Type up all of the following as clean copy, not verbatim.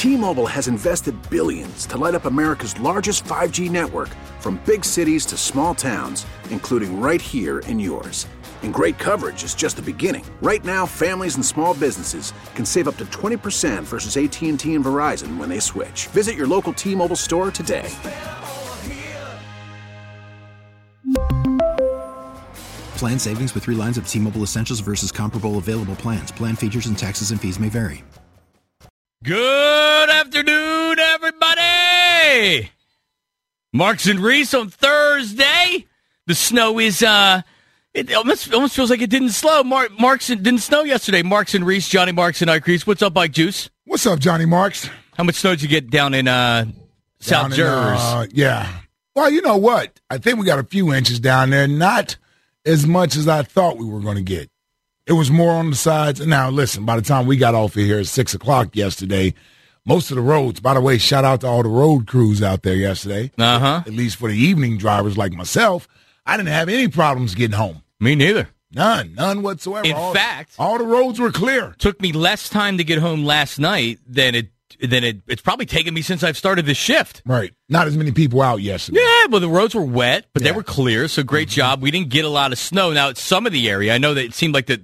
T-Mobile has invested billions to light up America's largest 5G network, from big cities to small towns, including right here in yours. And great coverage is just the beginning. Right now, families and small businesses can save up to 20% versus AT&T and Verizon when they switch. Visit your local T-Mobile store today. Plan savings with 3 lines of T-Mobile Essentials versus comparable available plans. Plan features and taxes and fees may vary. Good afternoon, everybody. Marks and Reese on Thursday. The snow is, it almost feels like it didn't slow. Marks didn't snow yesterday. Marks and Reese, Johnny Marks and Ike Reese. What's up, Ike Juice? What's up, Johnny Marks? How much snow did you get down in South Jersey? Yeah. Well, you know what? I think we got a few inches down there. Not as much as I thought we were going to get. It was more on the sides. Now, listen, by the time we got off of here at 6 o'clock yesterday, most of the roads, by the way, shout out to all the road crews out there yesterday. Uh-huh. At least for the evening drivers like myself, I didn't have any problems getting home. Me neither. None whatsoever. In fact, all the roads were clear. Took me less time to get home last night than it's probably taken me since I've started this shift. Right. Not as many people out yesterday. Yeah, well, the roads were wet, but they were clear, so great job. We didn't get a lot of snow. Now, it's some of the area. I know that it seemed like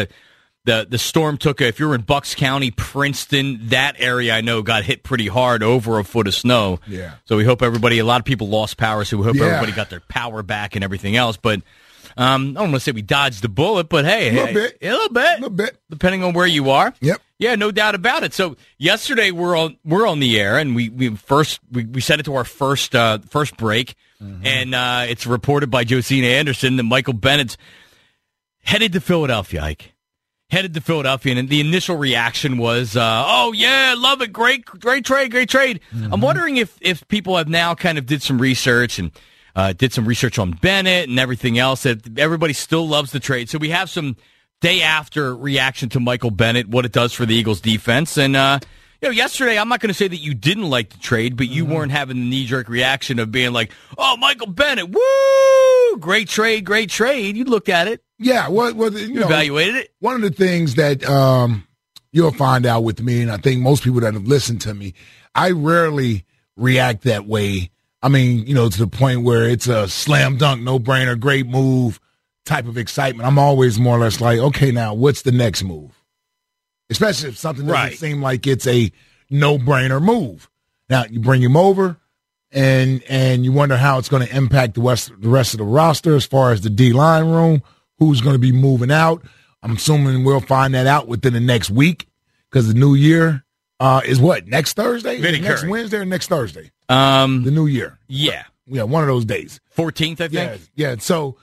the storm took if you were in Bucks County, Princeton, that area I know got hit pretty hard, over a foot of snow. Yeah. So we hope a lot of people lost power, so we hope everybody got their power back and everything else. But I don't want to say we dodged the bullet, but hey, a little bit, depending on where you are. Yep. Yeah, no doubt about it. So yesterday we're on the air, and we set it to our first break, and it's reported by Josina Anderson that Michael Bennett's headed to Philadelphia. Ike headed to Philadelphia, and the initial reaction was, "Oh yeah, love it, great trade." I'm wondering if people have now kind of did some research and did some research on Bennett and everything else, that everybody still loves the trade. So we have some day after reaction to Michael Bennett, what it does for the Eagles defense. And, yesterday, I'm not going to say that you didn't like the trade, but you weren't having the knee-jerk reaction of being like, oh, Michael Bennett, woo, great trade. You looked at it. Yeah, well, you evaluated it. One of the things that you'll find out with me, and I think most people that have listened to me, I rarely react that way. I mean, to the point where it's a slam dunk, no-brainer, great move type of excitement. I'm always more or less like, okay, now what's the next move? Especially if something doesn't seem like it's a no-brainer move. Now, you bring him over, and you wonder how it's going to impact the rest of the roster as far as the D-line room, who's going to be moving out. I'm assuming we'll find that out within the next week, because the new year is what, next Thursday? Next Wednesday or next Thursday? The new year. Yeah. Yeah, one of those days. 14th, I think. Yeah. So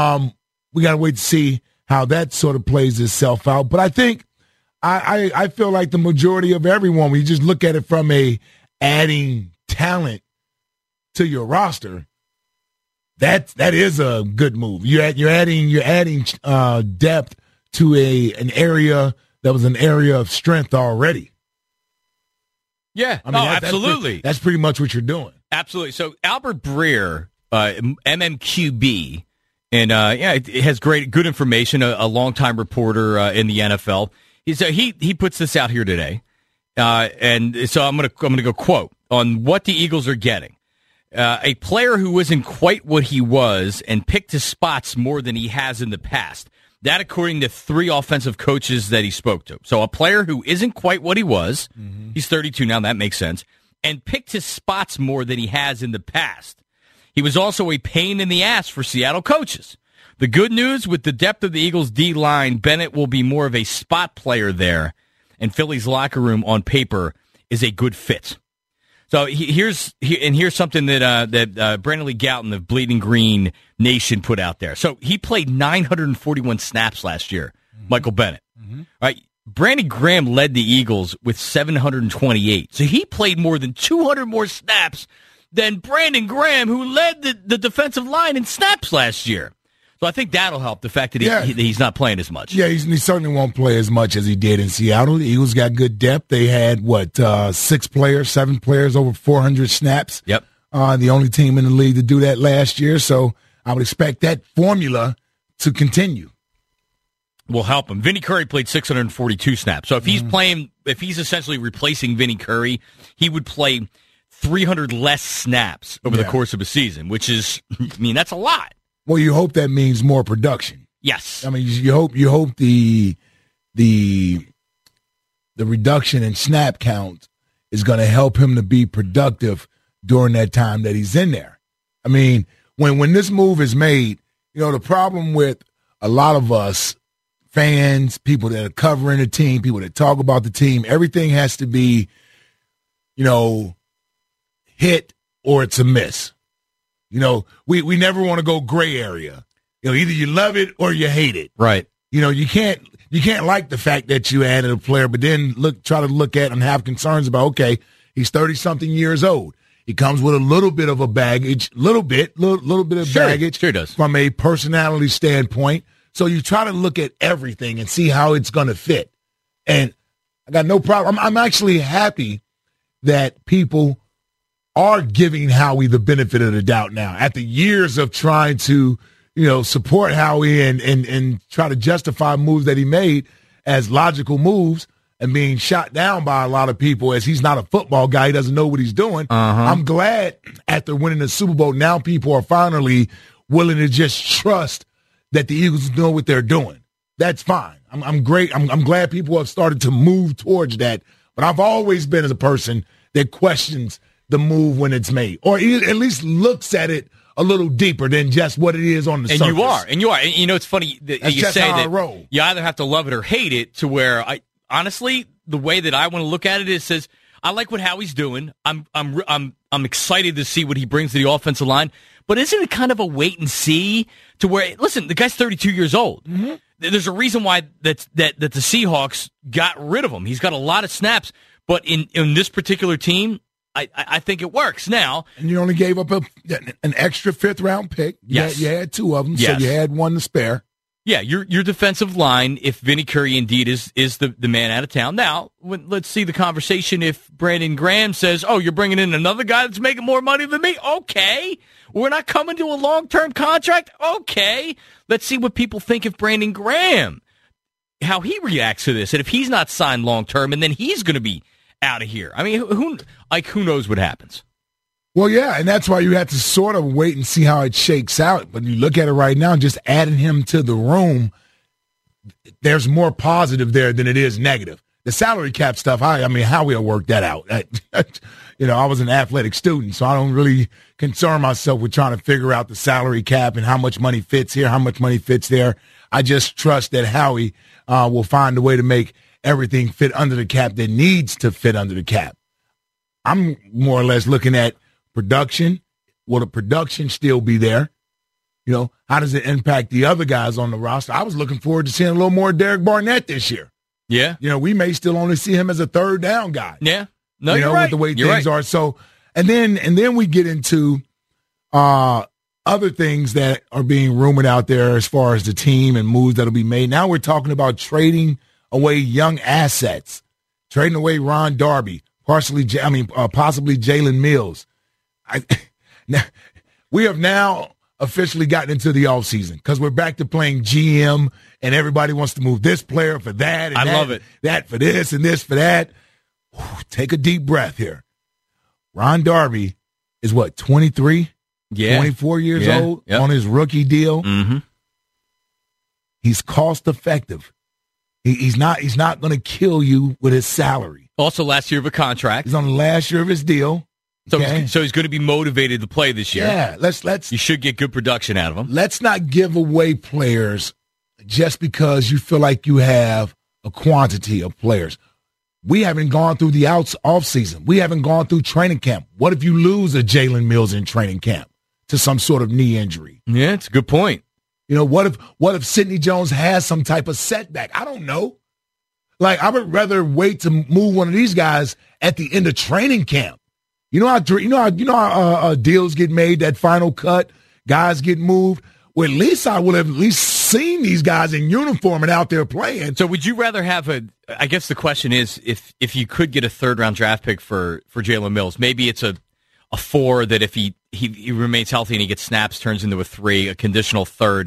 we got to wait to see how that sort of plays itself out. But I think I feel like the majority of everyone, when you just look at it from adding talent to your roster, that is a good move. You're adding depth to an area that was an area of strength already. Yeah, I mean, absolutely. That's pretty much what you're doing. Absolutely. So Albert Breer, MMQB, and it has good information. A longtime reporter in the NFL. He puts this out here today, and so I'm gonna go quote on what the Eagles are getting. A player who isn't quite what he was and picked his spots more than he has in the past. That, according to 3 offensive coaches that he spoke to. So a player who isn't quite what he was, he's 32 now, that makes sense, and picked his spots more than he has in the past. He was also a pain in the ass for Seattle coaches. The good news, with the depth of the Eagles' D-line, Bennett will be more of a spot player there, and Philly's locker room on paper is a good fit. So here's something that Brandon Lee Gowton of Bleeding Green Nation put out there. So he played 941 snaps last year, Michael Bennett. Right? Brandon Graham led the Eagles with 728. So he played more than 200 more snaps than Brandon Graham, who led the defensive line in snaps last year. So I think that'll help, the fact that he's not playing as much. Yeah, he certainly won't play as much as he did in Seattle. The Eagles got good depth. They had, 7 players over 400 snaps. Yep. The only team in the league to do that last year. So I would expect that formula to continue. will help him. Vinny Curry played 642 snaps. So if he's if he's essentially replacing Vinny Curry, he would play 300 less snaps over the course of a season, which is, I mean, that's a lot. Well, you hope that means more production. Yes. I mean, you hope the reduction in snap count is going to help him to be productive during that time that he's in there. I mean, when this move is made, you know, the problem with a lot of us fans, people that are covering the team, people that talk about the team, everything has to be, you know, hit or it's a miss. You know, we never want to go gray area. You know, either you love it or you hate it. Right. You know, you can't like the fact that you added a player, but then try to look at and have concerns about, okay, he's 30-something years old. He comes with a little bit of a baggage, little bit of baggage sure does. From a personality standpoint. So you try to look at everything and see how it's going to fit. And I got no problem. I'm actually happy that people are giving Howie the benefit of the doubt now. After years of trying to, you know, support Howie and try to justify moves that he made as logical moves and being shot down by a lot of people as he's not a football guy, he doesn't know what he's doing. I'm glad after winning the Super Bowl, now people are finally willing to just trust that the Eagles know what they're doing. That's fine. I'm great. I'm glad people have started to move towards that. But I've always been as a person that questions the move when it's made, or at least looks at it a little deeper than just what it is on the surface. And you are. And you know, it's funny that That's you just say how I that roll. You either have to love it or hate it, to where honestly, the way that I want to look at it is, says, I like what Howie's doing. I'm excited to see what he brings to the offensive line. But isn't it kind of a wait and see to where, listen, the guy's 32 years old. Mm-hmm. There's a reason why that the Seahawks got rid of him. He's got a lot of snaps, but in this particular team, I think it works now. And you only gave up an extra fifth-round pick. Yes. You had two of them, yes. So you had one to spare. Yeah, your defensive line, if Vinny Curry indeed is the man out of town. Now, let's see the conversation if Brandon Graham says, oh, you're bringing in another guy that's making more money than me? Okay. We're not coming to a long-term contract? Okay. Let's see what people think if Brandon Graham, how he reacts to this. And if he's not signed long-term, and then he's going to be out of here. I mean, who knows what happens? Well, yeah, and that's why you have to sort of wait and see how it shakes out. But you look at it right now, just adding him to the room, there's more positive there than it is negative. The salary cap stuff, how we'll work that out. You know, I was an athletic student, so I don't really concern myself with trying to figure out the salary cap and how much money fits here, how much money fits there. I just trust that Howie will find a way to make everything fit under the cap that needs to fit under the cap. I'm more or less looking at production. Will the production still be there? You know, how does it impact the other guys on the roster? I was looking forward to seeing a little more Derek Barnett this year. Yeah. You know, we may still only see him as a third down guy. Yeah. No, you're right. With the way things are. So, and then we get into other things that are being rumored out there as far as the team and moves that'll be made. Now we're talking about trading away young assets, trading away Ron Darby, possibly Jalen Mills. We have now officially gotten into the offseason because we're back to playing GM and everybody wants to move this player for that. And love it. That for this and this for that. Take a deep breath here. Ron Darby is 23? Yeah. 24 years old on his rookie deal. Mm-hmm. He's cost effective. He's not going to kill you with his salary. Also last year of a contract. He's on the last year of his deal. So, okay. So he's going to be motivated to play this year. Yeah, let's. You should get good production out of him. Let's not give away players just because you feel like you have a quantity of players. We haven't gone through the off season. We haven't gone through training camp. What if you lose a Jalen Mills in training camp to some sort of knee injury? Yeah, it's a good point. You know, what if Sidney Jones has some type of setback? I don't know. Like, I would rather wait to move one of these guys at the end of training camp. You know how deals get made, that final cut, guys get moved. Well, at least I would have at least seen these guys in uniform and out there playing. So would you rather have I guess the question is, if you could get a third-round draft pick for Jalen Mills, maybe it's a 4 that if he remains healthy and he gets snaps, turns into a 3, a conditional third,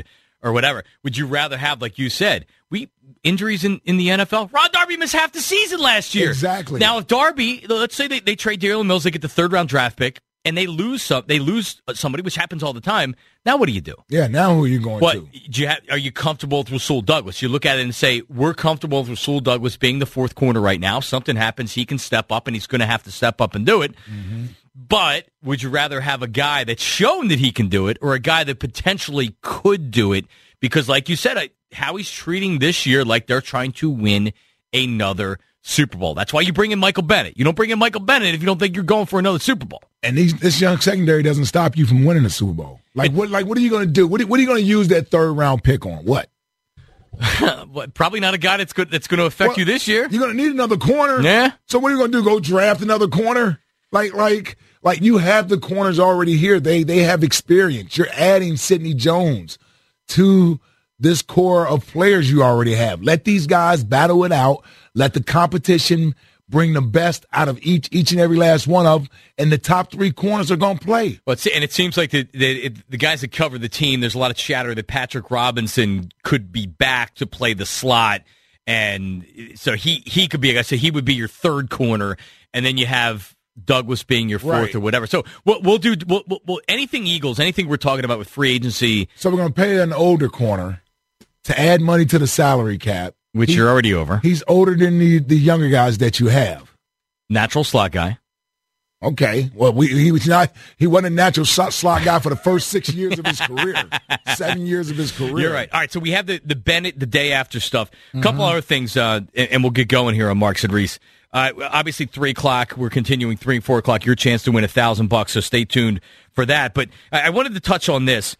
or whatever. Would you rather have, like you said, injuries in the NFL? Ron Darby missed half the season last year. Exactly. Now, if Darby, let's say they trade Daryl Mills, they get the third-round draft pick, and they lose somebody, which happens all the time. Now what do you do? Yeah, now who are you going to? Are you comfortable with Rasul Douglas? You look at it and say, we're comfortable with Rasul Douglas being the fourth corner right now. Something happens, he can step up, and he's going to have to step up and do it. Mm-hmm. But would you rather have a guy that's shown that he can do it or a guy that potentially could do it? Because like you said, how he's treating this year like they're trying to win another Super Bowl. That's why you bring in Michael Bennett. You don't bring in Michael Bennett if you don't think you're going for another Super Bowl. And this young secondary doesn't stop you from winning a Super Bowl. What are you going to do? What are you going to use that third-round pick on? What? Probably not a guy that's going to affect you this year. You're going to need another corner. Yeah. So what are you going to do? Go draft another corner? Like you have the corners already here. They have experience. You're adding Sidney Jones to this core of players you already have. Let these guys battle it out. Let the competition bring the best out of each and every last one of them, and the top three corners are going to play. Well, and it seems like the guys that cover the team, there's a lot of chatter that Patrick Robinson could be back to play the slot, and so he could be a guy. So he would be your third corner, and then you have Douglas being your fourth or whatever. So we'll do anything Eagles, anything we're talking about with free agency. So we're going to pay an older corner to add money to the salary cap. Which you're already over. He's older than the younger guys that you have. Natural slot guy. Okay. Well, he wasn't a natural slot guy for the first 6 years of his career. 7 years of his career. You're right. All right, so we have the Bennett, the day after stuff. A couple other things, and we'll get going here on Marks and Reese. Obviously, 3 o'clock. We're continuing 3 and 4 o'clock. Your chance to win $1,000, so stay tuned for that. But I wanted to touch on this.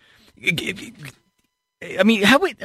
I mean,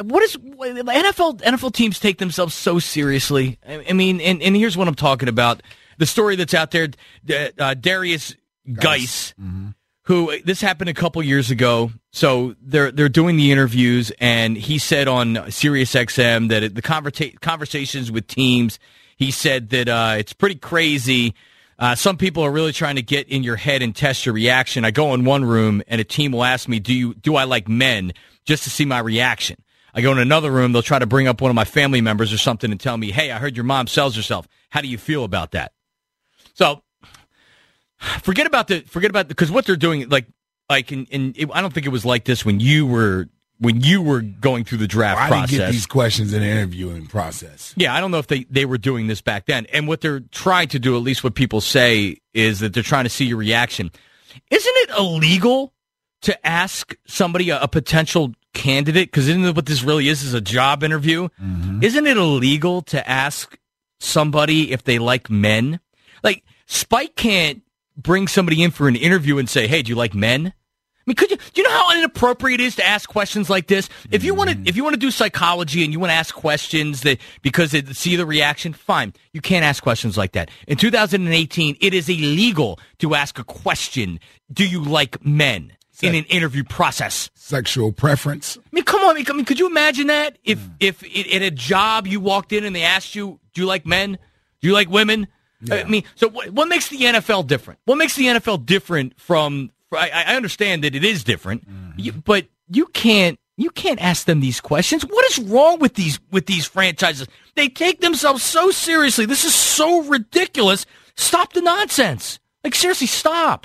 NFL teams take themselves so seriously. I mean, and here's what I'm talking about. The story that's out there, Darius Geis, who this happened a couple years ago. So they're doing the interviews, and he said on SiriusXM that the conversations with teams, he said that it's pretty crazy. Some people are really trying to get in your head and test your reaction. I go in one room, and a team will ask me, do I like men? Just to see my reaction. I go in another room, they'll try to bring up one of my family members or something and tell me, hey, I heard your mom sells herself. How do you feel about that? So forget about because what they're doing, I don't think it was like this when you were going through the draft process. I didn't get these questions in the interviewing process. Yeah, I don't know if they were doing this back then. And what they're trying to do, at least what people say, is that they're trying to see your reaction. Isn't it illegal to ask somebody, a potential candidate, because isn't it what this really is a job interview? Mm-hmm. Isn't it illegal to ask somebody if they like men? Like, Spike can't bring somebody in for an interview and say, hey, do you like men? I mean, do you know how inappropriate it is to ask questions like this? If you want to do psychology and you want to ask questions because they see the reaction, fine. You can't ask questions like that. In 2018, it is illegal to ask a question, do you like men? In an interview process. Sexual preference. I mean, come on. I mean, could you imagine that? If at a job you walked in and they asked you, do you like men? Do you like women? Yeah. I mean, so what makes the NFL different? What makes the NFL different from, I understand that it is different, but you can't ask them these questions. What is wrong with these franchises? They take themselves so seriously. This is so ridiculous. Stop the nonsense. Like, seriously, stop.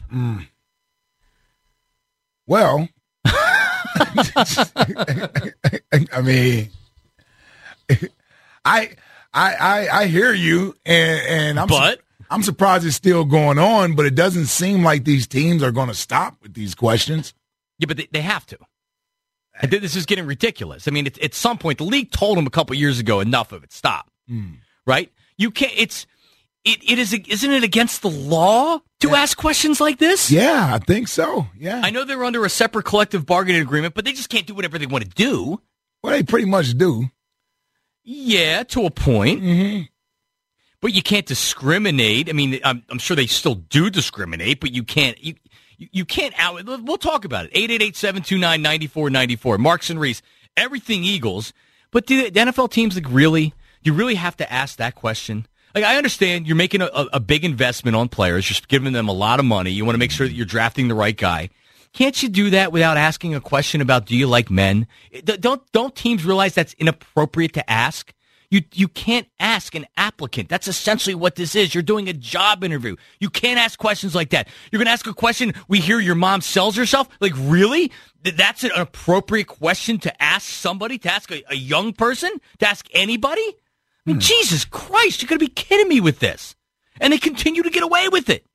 Well, I mean, I hear you, and I'm surprised it's still going on. But it doesn't seem like these teams are going to stop with these questions. Yeah, but they have to. And this is getting ridiculous. I mean, at some point, the league told them a couple years ago, enough of it. Stop. Right? You can't. Isn't it against the law to ask questions like this? Yeah, I think so. Yeah. I know they're under a separate collective bargaining agreement, but they just can't do whatever they want to do. Well, they pretty much do. Yeah, to a point. Mm-hmm. But you can't discriminate. I mean, I'm sure they still do discriminate, but you can't. You can't out. We'll talk about it. 888-729-9494. Marks and Reese, everything Eagles. But do the NFL teams really? Do you really have to ask that question? Like, I understand you're making a big investment on players. You're giving them a lot of money. You want to make sure that you're drafting the right guy. Can't you do that without asking a question about, do you like men? Don't teams realize that's inappropriate to ask? You can't ask an applicant. That's essentially what this is. You're doing a job interview. You can't ask questions like that. You're going to ask a question, we hear your mom sells herself? Like, really? That's an appropriate question to ask somebody, to ask a young person, to ask anybody? I mean, Jesus Christ, you're going to be kidding me with this. And they continue to get away with it.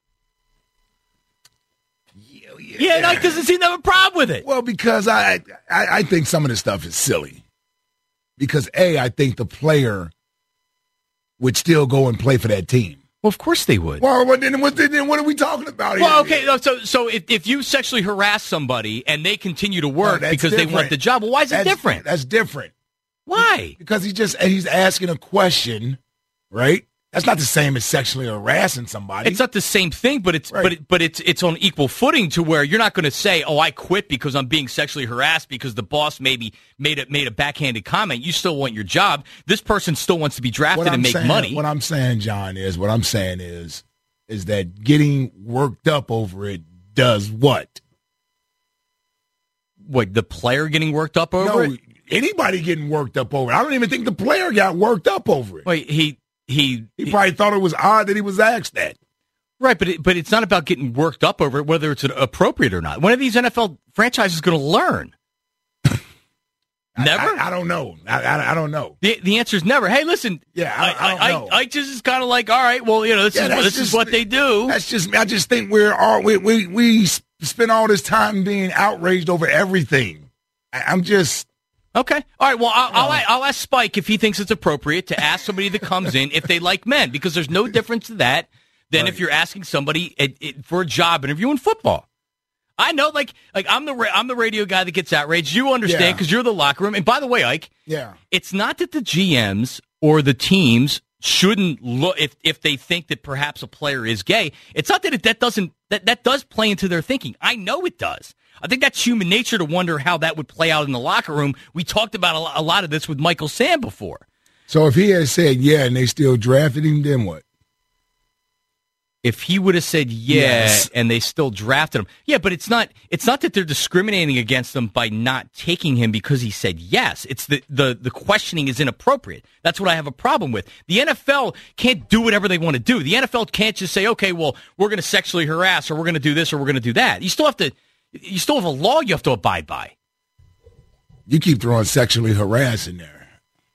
Yeah, Ike doesn't seem to have a problem with it. Well, because I think some of this stuff is silly. Because, I think the player would still go and play for that team. Well, of course they would. Well, then what are we talking about here? Well, okay, so if you sexually harass somebody and they continue to work because they want the job, well, why is it different? That's different. Why? Because he's asking a question, right? That's not the same as sexually harassing somebody. It's not the same thing, but it's it's on equal footing to where you're not going to say, "Oh, I quit because I'm being sexually harassed because the boss maybe made a backhanded comment." You still want your job. This person still wants to be drafted and make money. What I'm saying, John, is that getting worked up over it does what? What, the player getting worked up over it? Anybody getting worked up over it. I don't even think the player got worked up over it. Wait, He probably thought it was odd that he was asked that. Right, but it's not about getting worked up over it, whether it's appropriate or not. When are these NFL franchises going to learn? Never? I don't know. I don't know. The answer is never. Hey, listen. Yeah, I don't know. I just is kind of like, all right, well, this is what they do. I just think we spend all this time being outraged over everything. I'm just. Okay. All right. Well, I'll ask Spike if he thinks it's appropriate to ask somebody that comes in if they like men, because there's no difference to that than if you're asking somebody for a job interview in football. I know, like I'm the radio guy that gets outraged. You understand because you're the locker room. And by the way, Ike, it's not that the GMs or the teams shouldn't look if they think that perhaps a player is gay. It's not that that does play into their thinking. I know it does. I think that's human nature to wonder how that would play out in the locker room. We talked about a lot of this with Michael Sam before. So if he had said and they still drafted him, then what? If he would have said and they still drafted him. But it's not that they're discriminating against him by not taking him because he said yes. It's the questioning is inappropriate. That's what I have a problem with. The NFL can't do whatever they want to do. The NFL can't just say, okay, well, we're going to sexually harass or we're going to do this or we're going to do that. You still have a law you have to abide by. You keep throwing sexually harass in there.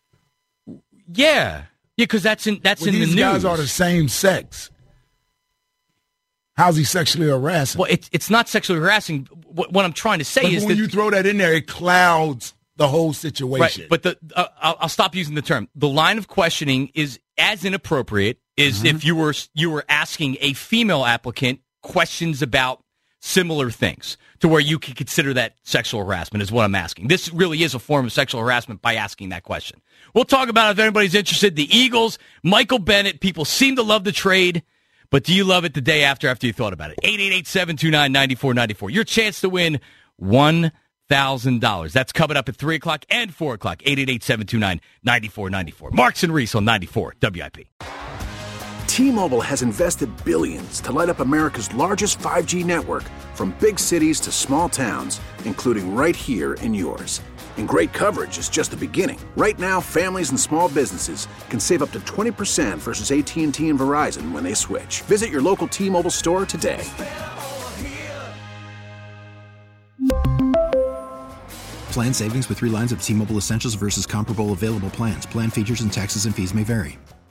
Yeah, because that's in the news. These guys are the same sex. How's he sexually harassing? Well, it's not sexually harassing. What I'm trying to say is when you throw that in there, it clouds the whole situation. Right, but I'll stop using the term. The line of questioning is as inappropriate as if you were asking a female applicant questions about similar things to where you could consider that sexual harassment is what I'm asking. This really is a form of sexual harassment by asking that question. We'll talk about it if anybody's interested. The Eagles, Michael Bennett, people seem to love the trade, but do you love it the day after you thought about it? 888-729-9494. Your chance to win $1,000. That's coming up at 3 o'clock and 4 o'clock. 888-729-9494. Marks and Reese on 94 WIP. T-Mobile has invested billions to light up America's largest 5G network, from big cities to small towns, including right here in yours. And great coverage is just the beginning. Right now, families and small businesses can save up to 20% versus AT&T and Verizon when they switch. Visit your local T-Mobile store today. Plan savings with 3 lines of T-Mobile Essentials versus comparable available plans. Plan features and taxes and fees may vary.